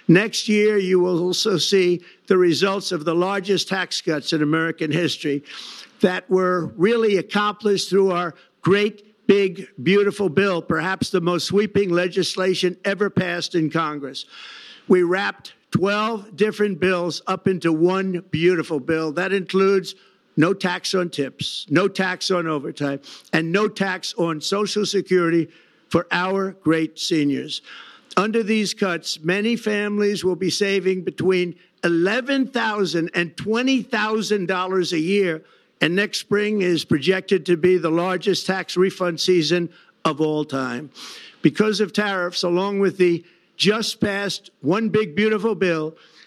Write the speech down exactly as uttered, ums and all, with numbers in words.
Next year, you will also see the results of the largest tax cuts in American history that were really accomplished through our great, big, beautiful bill, perhaps the most sweeping legislation ever passed in Congress. We wrapped twelve different bills up into one beautiful bill. That includes no tax on tips, no tax on overtime, and no tax on Social Security for our great seniors. Under these cuts, many families will be saving between eleven thousand dollars and twenty thousand dollars a year, and next spring is projected to be the largest tax refund season of all time. Because of tariffs, along with the just passed One Big Beautiful Bill,